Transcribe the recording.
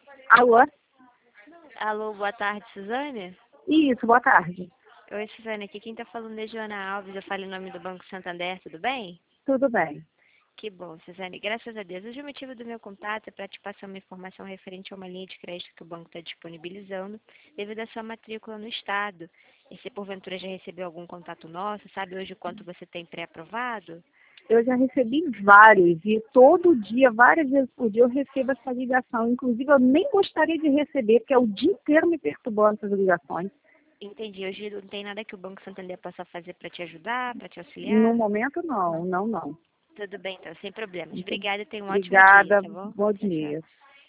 Alô? Alô, boa tarde, Suzane? Isso, boa tarde. Oi, Suzane, aqui quem tá falando é Joana Alves, eu falo em nome do Banco Santander, tudo bem? Tudo bem. Que bom, Suzane, graças a Deus. Hoje o motivo do meu contato é para te passar uma informação referente a uma linha de crédito que o banco está disponibilizando devido à sua matrícula no Estado. E se porventura já recebeu algum contato nosso, sabe hoje o quanto você tem pré-aprovado? Eu já recebi vários e todo dia, várias vezes por dia, eu recebo essa ligação. Inclusive, eu nem gostaria de receber, porque é o dia inteiro me perturbando essas ligações. Entendi, hoje não tem nada que o Banco Santander possa fazer para te ajudar, para te No auxiliar? momento, não, não. Tudo bem, então, sem problemas. Muito Obrigada e tenha um ótimo dia, obrigada, tá bom? bom Tchau, tchau. dia.